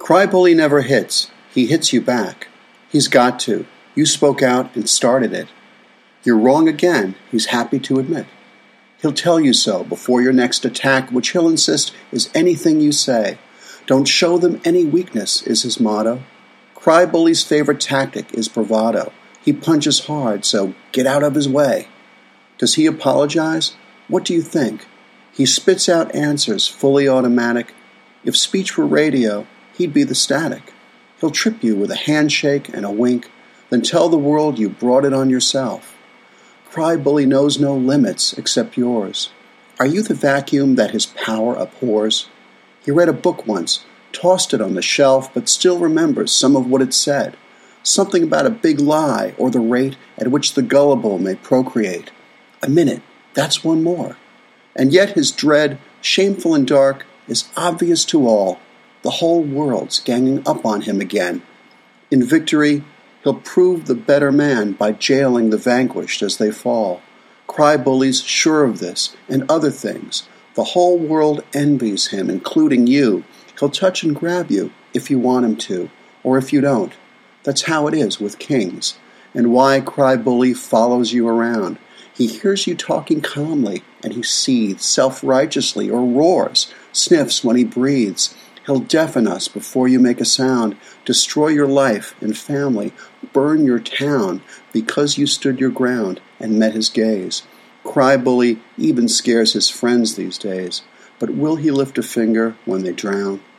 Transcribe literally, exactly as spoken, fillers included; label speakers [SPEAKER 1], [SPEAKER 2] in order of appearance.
[SPEAKER 1] Cry bully never hits. He hits you back. He's got to. You spoke out and started it. You're wrong again, he's happy to admit. He'll tell you so before your next attack, which he'll insist is anything you say. Don't show them any weakness is his motto. Cry bully's favorite tactic is bravado. He punches hard, so get out of his way. Does he apologize? What do you think? He spits out answers, fully automatic. If speech were radio, he'd be the static. He'll trip you with a handshake and a wink, then tell the world you brought it on yourself. Cry bully knows no limits except yours. Are you the vacuum that his power abhors? He read a book once, tossed it on the shelf, but still remembers some of what it said. Something about a big lie or the rate at which the gullible may procreate. A minute, that's one more. And yet his dread, shameful and dark, is obvious to all. The whole world's ganging up on him again. In victory, he'll prove the better man by jailing the vanquished as they fall. Cry bully's sure of this and other things. The whole world envies him, including you. He'll touch and grab you if you want him to, or if you don't. That's how it is with kings. And why Cry bully follows you around. He hears you talking calmly, and he seethes self-righteously or roars, sniffs when he breathes. He'll deafen us before you make a sound, destroy your life and family, burn your town because you stood your ground and met his gaze. Cry bully even scares his friends these days, but will he lift a finger when they drown?